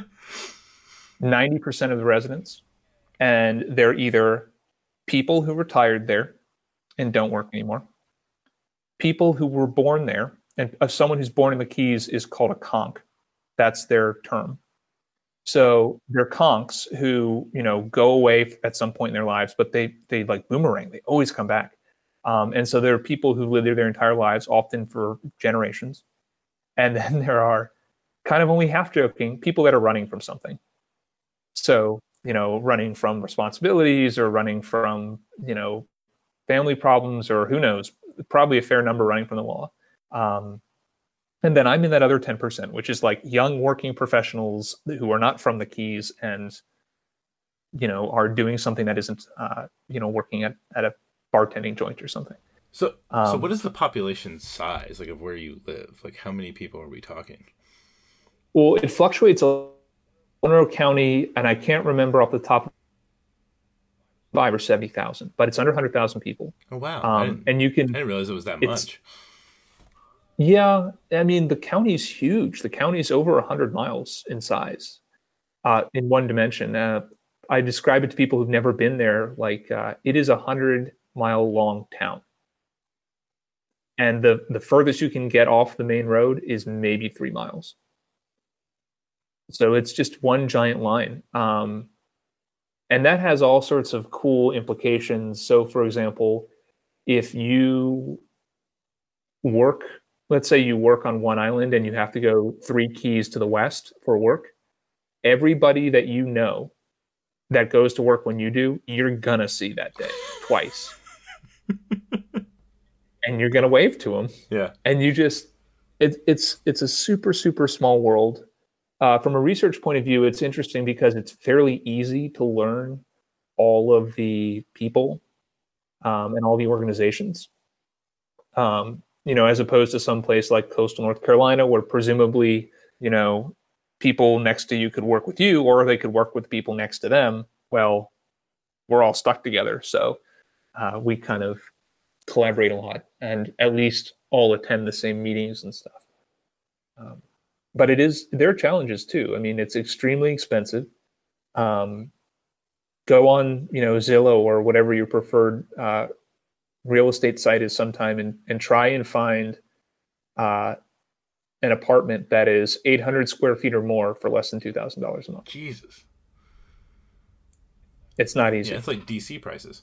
90% of the residents. And they're either people who retired there and don't work anymore, people who were born there, and someone who's born in the Keys is called a conch. That's their term. So they're conchs who, you know, go away at some point in their lives, but they like boomerang. They always come back. And so there are people who live there their entire lives, often for generations. And then there are, kind of only half joking, people that are running from something. So, you know, running from responsibilities or running from, you know, family problems or who knows, probably a fair number running from the law. And then I'm in that other 10%, which is like young working professionals who are not from the Keys and, you know, are doing something that isn't, you know, working at a bartending joint or something. So what is the population size, like, of where you live? Like, how many people are we talking? Well, it fluctuates a Monroe County, and I can't remember off the top of 5 or 70,000, but it's under 100,000 people. Oh, wow. And you can. I didn't realize it was that much. Yeah, I mean, the county's huge. The county's over 100 miles in size, in one dimension. I describe it to people who've never been there like it is a 100-mile long town. And the furthest you can get off the main road is maybe 3 miles. So it's just one giant line. And that has all sorts of cool implications. So, for example, if you work, let's say you work on one island and you have to go 3 keys to the west for work, everybody that you know that goes to work when you do, you're going to see that day twice. And you're going to wave to them. Yeah. And you just, it's a super, super small world. From a research point of view, it's interesting because it's fairly easy to learn all of the people and all the organizations. As opposed to some place like coastal North Carolina, where presumably, people next to you could work with you, or they could work with people next to them. Well, we're all stuck together. So we kind of collaborate a lot and at least all attend the same meetings and stuff. But there are challenges too. I mean, it's extremely expensive. Go on, Zillow or whatever your preferred real estate site is sometime and try and find an apartment that is 800 square feet or more for less than $2,000 a month. Jesus. It's not easy. Yeah, it's like DC prices.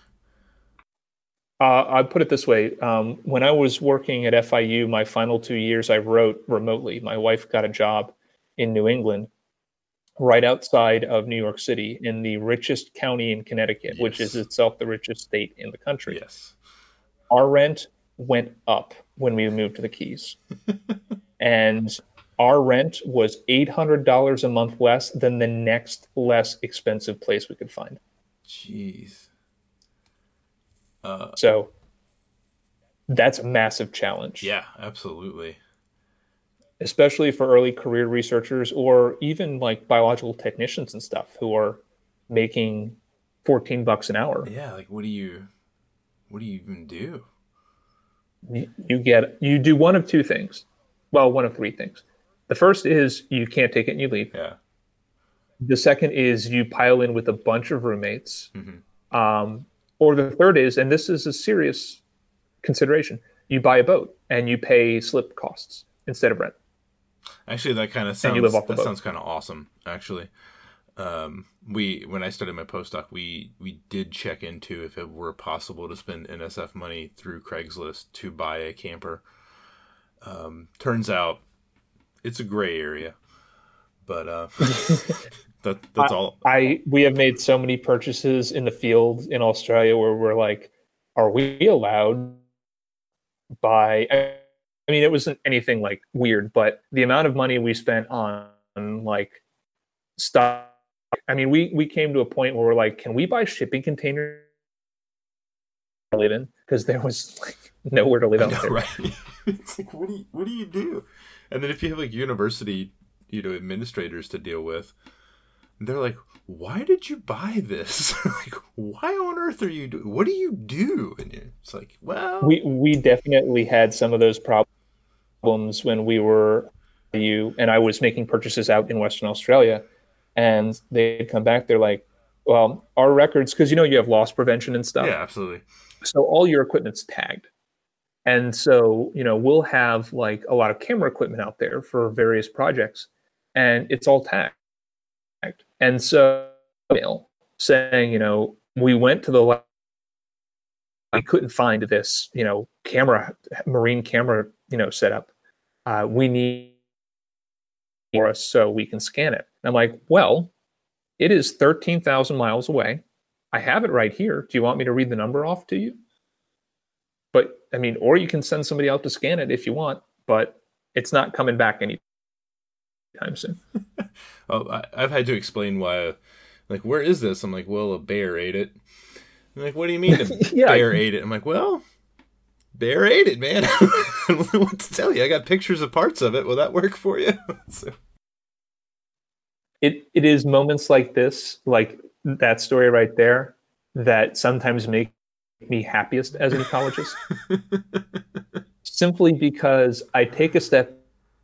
I'd put it this way. When I was working at FIU, my final 2 years, I wrote remotely. My wife got a job in New England, right outside of New York City, in the richest county in Connecticut, which is itself the richest state in the country. Yes. Our rent went up when we moved to the Keys. And our rent was $800 a month less than the next less expensive place we could find. Jeez. So that's a massive challenge. Yeah, absolutely. Especially for early career researchers or even like biological technicians and stuff who are making $14 an hour. Yeah, like what do you even do? You do one of two things. Well, one of three things. The first is you can't take it and you leave. Yeah. The second is you pile in with a bunch of roommates. Mm-hmm. Or the third is, and this is a serious consideration, you buy a boat and you pay slip costs instead of rent. Actually, that kind of sounds kind of awesome. Actually, when I started my postdoc, we did check into if it were possible to spend NSF money through Craigslist to buy a camper. Turns out it's a gray area, but that's all. We have made so many purchases in the field in Australia where we're like, are we allowed by? I mean, it wasn't anything like weird, but the amount of money we spent on like stuff. I mean, we came to a point where we're like, can we buy shipping containers to live in? Because there was like nowhere to live out there. Right? It's like, what do you do? And then if you have like university, administrators to deal with, they're like, why did you buy this? Like, why on earth are you doing? What do you do? And it's like, well, we definitely had some of those problems when we were and I was making purchases out in Western Australia, and they'd come back. They're like, well, our records, because you have loss prevention and stuff. Yeah, absolutely. So all your equipment's tagged. And so, we'll have like a lot of camera equipment out there for various projects, and it's all tagged. And so, saying, we went to the lab, we couldn't find this, marine camera, setup. We need for us so we can scan it. And I'm like, well, it is 13,000 miles away. I have it right here. Do you want me to read the number off to you? But I mean, or you can send somebody out to scan it if you want, but it's not coming back anytime soon. Oh, I've had to explain why, like, where is this? I'm like, well, a bear ate it. I'm like, what do you mean a bear ate it? I'm like, well, Bear ate it, man. I don't know what to tell you. I got pictures of parts of it. Will that work for you? So. It is moments like this, like that story right there, that sometimes make me happiest as an ecologist. Simply because I take a step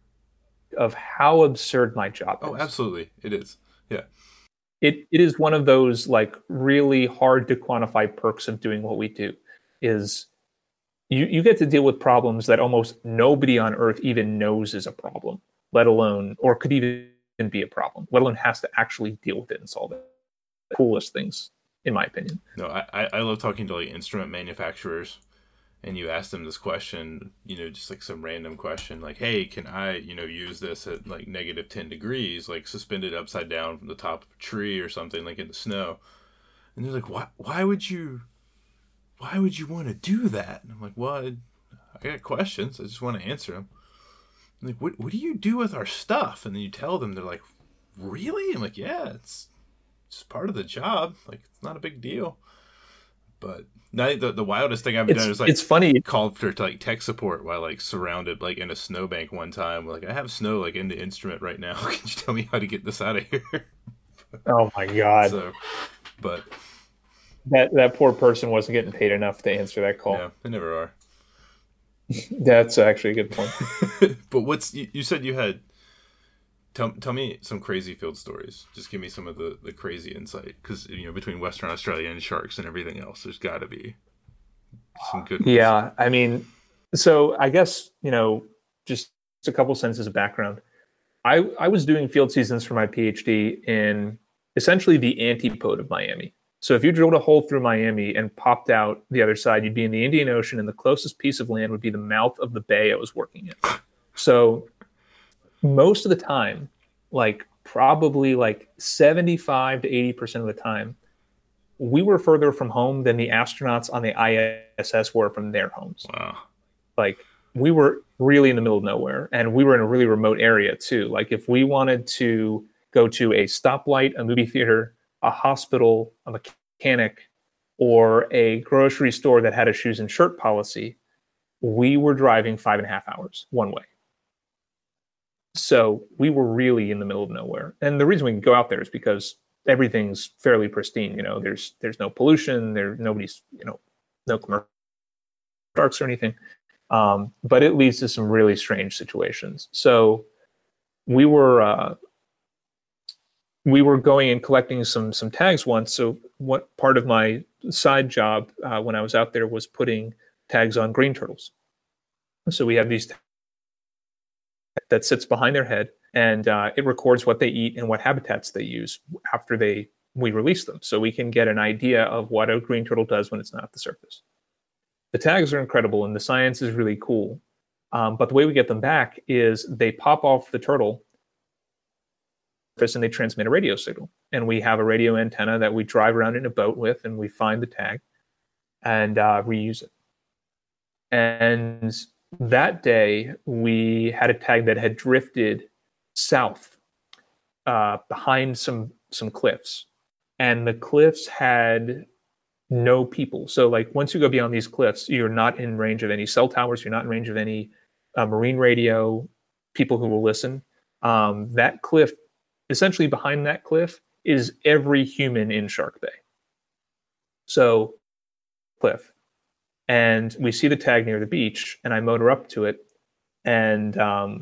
of how absurd my job is. Oh, absolutely. It is. Yeah. It is one of those like really hard to quantify perks of doing what we do is you get to deal with problems that almost nobody on earth even knows is a problem, let alone, or could even be a problem, let alone has to actually deal with it and solve it. The coolest things, in my opinion. No, I love talking to like instrument manufacturers, and you ask them this question, just like some random question, like, hey, can I, use this at like negative 10 degrees, like suspended upside down from the top of a tree or something, like in the snow? And they're like, why would you want to do that? And I'm like, well, I got questions. I just want to answer them. I'm like, what do you do with our stuff? And then you tell them, they're like, really? I'm like, yeah, it's just part of the job. Like, it's not a big deal. But I think the wildest thing I've done is like, it's funny. Called for like tech support while like surrounded like in a snowbank one time. Like, I have snow like in the instrument right now. Can you tell me how to get this out of here? Oh my god! So, but that poor person wasn't getting paid enough to answer that call. Yeah, they never are. That's actually a good point. But you said you had. Tell me some crazy field stories. Just give me some of the crazy insight, because between Western Australia and sharks and everything else, there's got to be some good ones. Yeah, I mean, so I guess just a couple sentences of background. I was doing field seasons for my PhD in essentially the antipode of Miami. So if you drilled a hole through Miami and popped out the other side, you'd be in the Indian Ocean, and the closest piece of land would be the mouth of the bay I was working in. So most of the time, like probably like 75 to 80% of the time, we were further from home than the astronauts on the ISS were from their homes. Wow. Like we were really in the middle of nowhere, and we were in a really remote area too. Like if we wanted to go to a stoplight, a movie theater, a hospital, a mechanic, or a grocery store that had a shoes and shirt policy, we were driving 5.5 hours one way. So we were really in the middle of nowhere. And the reason we can go out there is because everything's fairly pristine. There's no pollution, nobody's, no commercial sharks or anything. But it leads to some really strange situations. So we were going and collecting some tags once. So what part of my side job when I was out there was putting tags on green turtles. So we have these that sits behind their head, and it records what they eat and what habitats they use after we release them, so we can get an idea of what a green turtle does when it's not at the surface. The tags are incredible, and the science is really cool. But the way we get them back is they pop off the turtle, and they transmit a radio signal. And we have a radio antenna that we drive around in a boat with, and we find the tag and reuse it. And that day, we had a tag that had drifted south behind some cliffs. And the cliffs had no people. So like once you go beyond these cliffs, you're not in range of any cell towers. You're not in range of any marine radio, people who will listen. That cliff, essentially behind that cliff, is every human in Shark Bay. So cliff. And we see the tag near the beach, and I motor up to it, and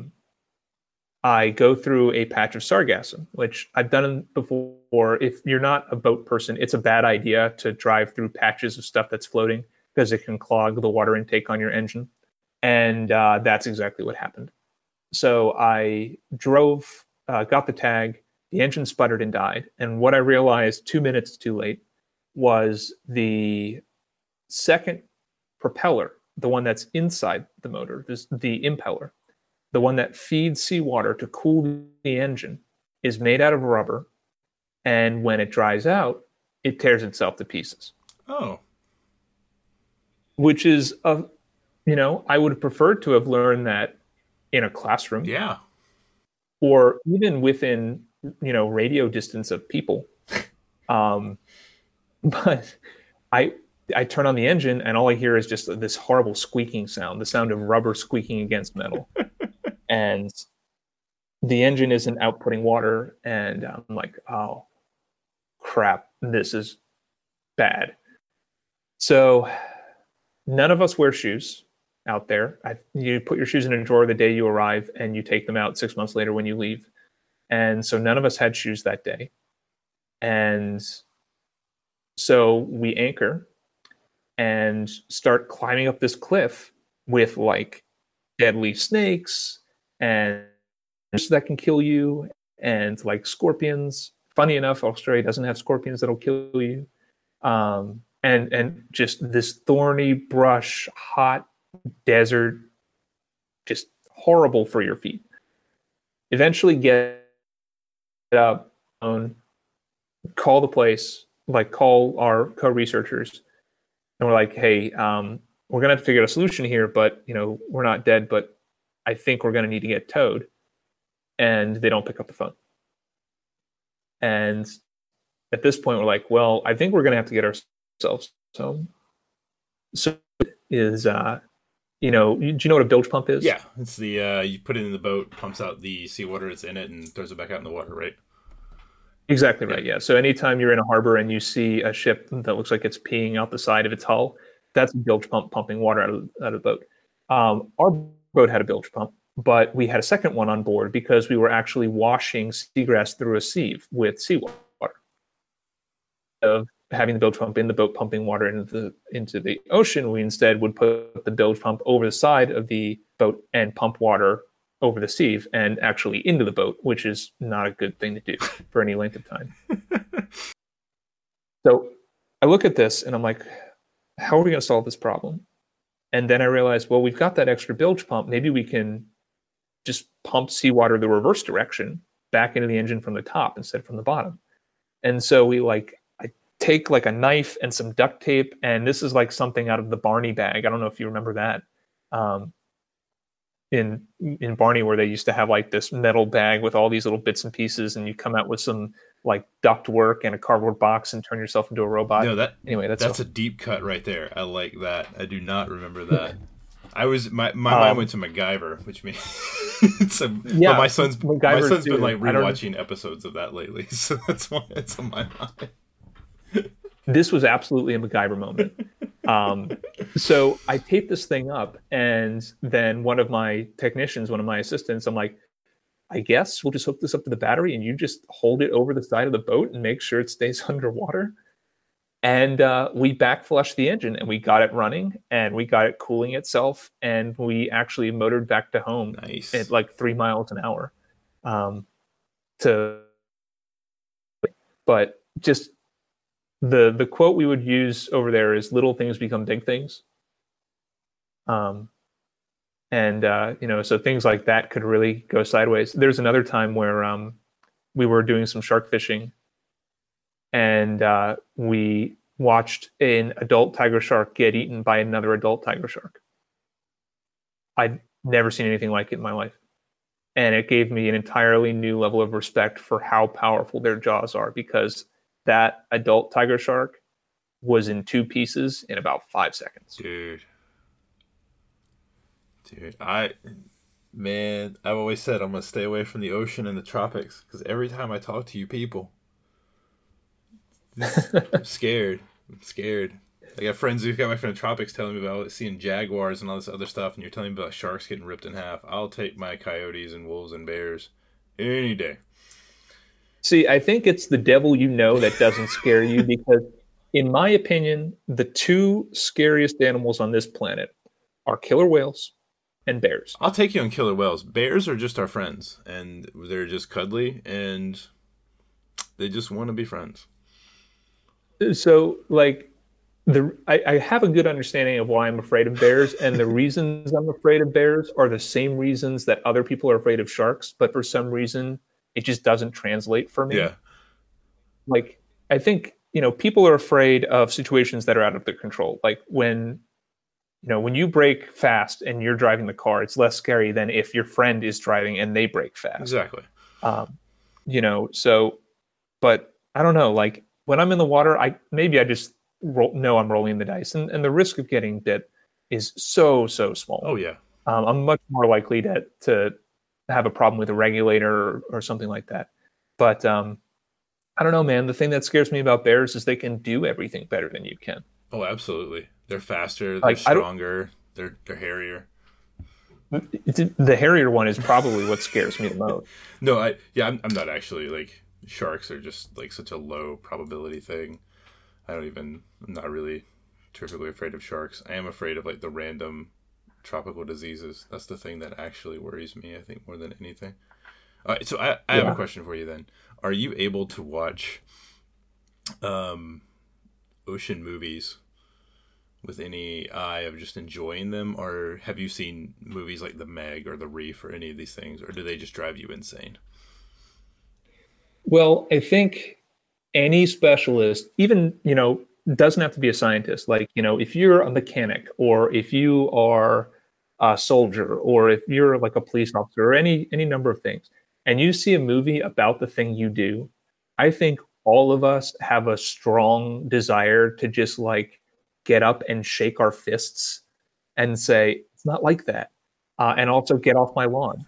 I go through a patch of sargassum, which I've done before. If you're not a boat person, it's a bad idea to drive through patches of stuff that's floating because it can clog the water intake on your engine. And that's exactly what happened. So I drove, got the tag, the engine sputtered and died. And what I realized 2 minutes too late was the second propeller, the one that's inside the motor, the impeller, the one that feeds seawater to cool the engine, is made out of rubber. And when it dries out, it tears itself to pieces. Oh. Which is, I would have preferred to have learned that in a classroom. Yeah. Or even within, radio distance of people. But I turn on the engine and all I hear is just this horrible squeaking sound, the sound of rubber squeaking against metal. And the engine isn't outputting water. And I'm like, oh, crap, this is bad. So none of us wear shoes out there. You put your shoes in a drawer the day you arrive and you take them out 6 months later when you leave. And so none of us had shoes that day. And so we anchor and start climbing up this cliff with like deadly snakes and that can kill you and like scorpions. Funny enough, Australia doesn't have scorpions that'll kill you. And just this thorny brush, hot desert, just horrible for your feet. Eventually get up, call the place, like call our co-researchers, and we're like, hey, we're gonna have to figure out a solution here, but we're not dead, but I think we're gonna need to get towed. And they don't pick up the phone. And at this point, we're like, well, I think we're gonna have to get ourselves home. So is do you know what a bilge pump is? Yeah, it's the you put it in the boat, pumps out the seawater that's in it, and throws it back out in the water, right? Exactly right. Yeah. So anytime you're in a harbor and you see a ship that looks like it's peeing out the side of its hull, that's a bilge pump pumping water out of the boat. Our boat had a bilge pump, but we had a second one on board because we were actually washing seagrass through a sieve with seawater. Of having the bilge pump in the boat pumping water into the ocean, we instead would put the bilge pump over the side of the boat and pump water over the sieve and actually into the boat, which is not a good thing to do for any length of time. So I look at this and I'm like, how are we going to solve this problem? And then I realized, well, we've got that extra bilge pump. Maybe we can just pump seawater the reverse direction back into the engine from the top instead of from the bottom. And so I take like a knife and some duct tape, and this is like something out of the Barney bag. I don't know if you remember that. In Barney, where they used to have like this metal bag with all these little bits and pieces, and you come out with some like duct work and a cardboard box and turn yourself into a robot. No, anyway, that's a deep cut right there. I like that. I do not remember that. My mind went to MacGyver, which means but my son's been like rewatching episodes of that lately, so that's why it's on my mind. This was absolutely a MacGyver moment. So I taped this thing up, and then one of my assistants, I'm like, I guess we'll just hook this up to the battery and you just hold it over the side of the boat and make sure it stays underwater. And we backflushed the engine and we got it running and we got it cooling itself. And we actually motored back to home at like 3 miles an hour. But just the quote we would use over there is little things become big things. So things like that could really go sideways. There's another time where we were doing some shark fishing, and we watched an adult tiger shark get eaten by another adult tiger shark. I'd never seen anything like it in my life. And it gave me an entirely new level of respect for how powerful their jaws are, because that adult tiger shark was in 2 pieces in about 5 seconds. Dude, I've always said I'm going to stay away from the ocean and the tropics, because every time I talk to you people, I'm scared. I got friends who got my friend tropics telling me about seeing jaguars and all this other stuff, and you're telling me about sharks getting ripped in half. I'll take my coyotes and wolves and bears any day. See, I think it's the devil that doesn't scare you, because in my opinion, the 2 scariest animals on this planet are killer whales and bears. I'll take you on killer whales. Bears are just our friends, and they're just cuddly, and they just want to be friends. So, like, I have a good understanding of why I'm afraid of bears, and the reasons I'm afraid of bears are the same reasons that other people are afraid of sharks, but for some reason, it just doesn't translate for me. Yeah. Like, I think, people are afraid of situations that are out of their control. Like when you brake fast and you're driving the car, it's less scary than if your friend is driving and they brake fast. Exactly. But I don't know, like when I'm in the water, I just know I'm rolling the dice, and the risk of getting bit is so small. Oh yeah. I'm much more likely to have a problem with a regulator or something like that. But I don't know, man. The thing that scares me about bears is they can do everything better than you can. Oh, absolutely. They're faster. They're Like stronger. They're hairier. The hairier one is probably what scares me the most. No, I'm not actually like sharks are just like such a low probability thing. I'm not really terrifically afraid of sharks. I am afraid of like the random tropical diseases. That's the thing that actually worries me, I think, more than anything. All right, so I have a question for you then. Are you able to watch ocean movies with any eye of just enjoying them, or have you seen movies like The Meg or The Reef or any of these things, or do they just drive you insane? Well, I think any specialist, even, doesn't have to be a scientist. Like, if you're a mechanic or if you are a soldier or if you're like a police officer or any number of things, and you see a movie about the thing you do, I think all of us have a strong desire to just like get up and shake our fists and say, it's not like that. And also get off my lawn.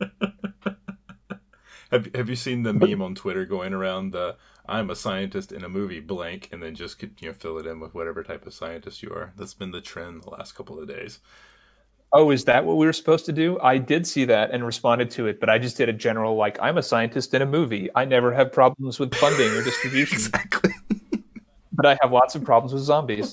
Have you seen the meme on Twitter going around the "I'm a scientist in a movie blank" and then just fill it in with whatever type of scientist you are? That's been the trend the last couple of days. Oh, is that what we were supposed to do? I did see that and responded to it, but I just did a general like, I'm a scientist in a movie. I never have problems with funding or distribution. Exactly. But I have lots of problems with zombies.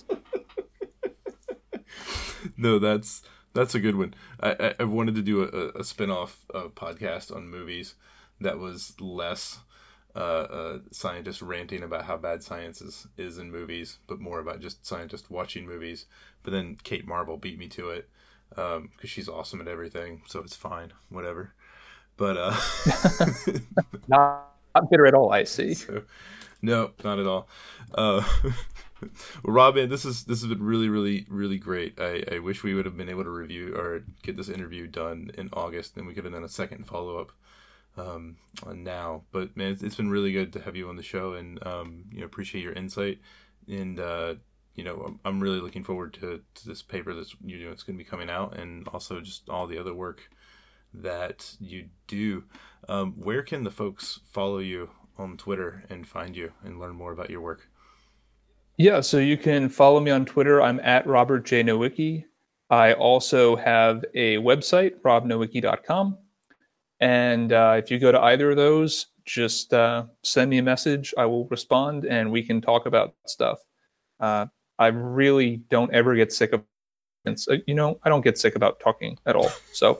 No, that's a good one. I wanted to do a spin-off podcast on movies that was less scientists ranting about how bad science is in movies, but more about just scientists watching movies. But then Kate Marvel beat me to it because she's awesome at everything, so it's fine, whatever. But not bitter at all, I see. So, no, not at all. Well, Robin, this has been really, really, really great. I wish we would have been able to review or get this interview done in August, and we could have done a second follow-up on now. But man, it's been really good to have you on the show, and appreciate your insight. And I'm really looking forward to this paper that's it's going to be coming out, and also just all the other work that you do. Where can the folks follow you on Twitter and find you and learn more about your work? Yeah, so you can follow me on Twitter. I'm at Robert J. Nowicki. I also have a website, robnowicki.com. And if you go to either of those, just send me a message. I will respond, and we can talk about stuff. I really don't ever get sick of it. I don't get sick about talking at all. So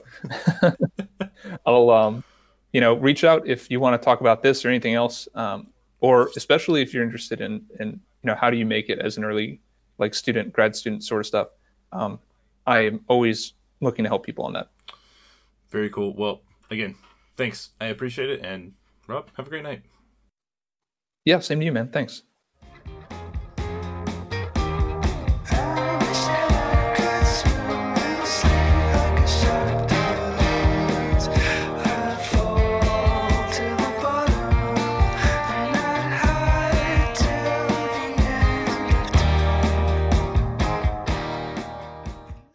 I'll, reach out if you want to talk about this or anything else, or especially if you're interested in how do you make it as an early grad student sort of stuff. I am always looking to help people on that. Very cool. Well, again, thanks. I appreciate it. And Rob, have a great night. Yeah, same to you, man. Thanks.